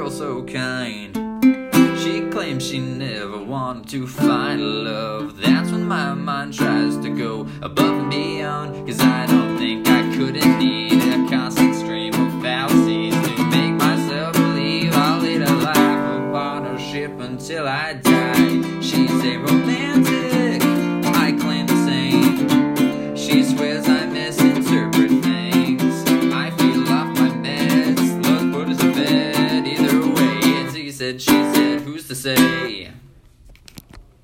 girl so kind. She claims she never wanted to find love. That's when my mind tries to go above and beyond, 'cause I don't think I couldn't need a constant stream of fallacies to make myself believe I'll lead a life of partnership until I die. She's a romantic